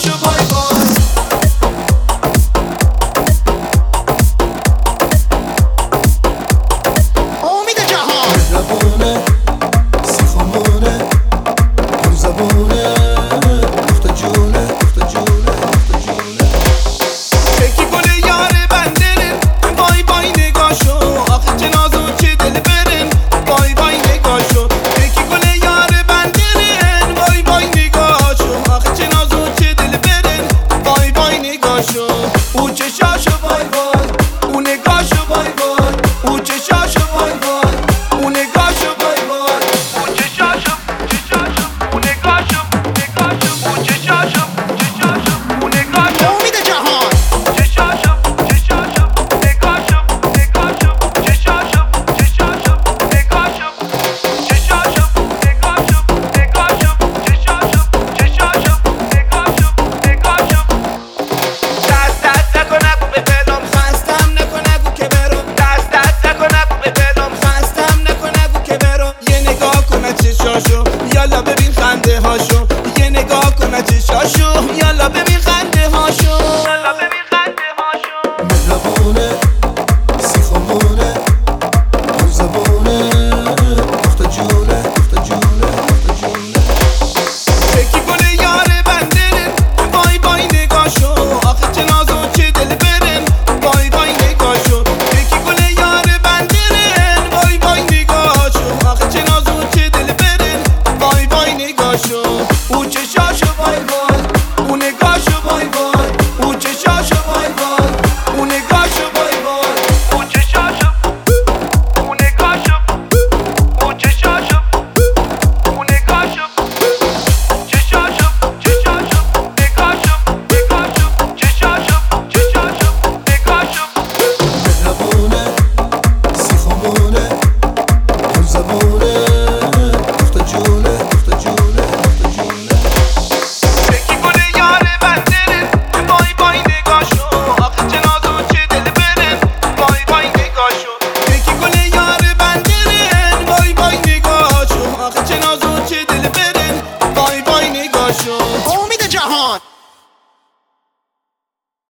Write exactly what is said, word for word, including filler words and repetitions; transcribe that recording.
چشاشو بای بای. امید جهان مهربونه سیخمونه پر زبونه اخت جونه اخت جونه اخت جونه فکی گل یار بندرن بای بای نگاشو آخه چه نازو چه دل برن بای بای نگاشو فکی گل یار بندرن بای بای نگاشو آخه چه نازو چه دل برن بای بای نگاشو او چشاشو بای بای او نگاشو بای بای او چشاشو بای بای او نگاشو بای بای او چشاشو چشاشو او نگاشو نگاشو او چشاشو چشاشو او نگاشو امید جهان چشاشو چشاشو نگاشو نگاشو چشاشو چشاشو نگاشو چشاشو نگاشو نگاشو چشاشو چشاشو نگاشو نگاشو دست دست نکن نگو به دلم خستم نکن نگو که برم دست دست نکن نگو به دلم خستم نکن نگو که برم یه نگاه کن چشاشو یالا ببین خنده هاشو یه نگاه کن چشاشو یالا ببین خنده هاشو یالا ببین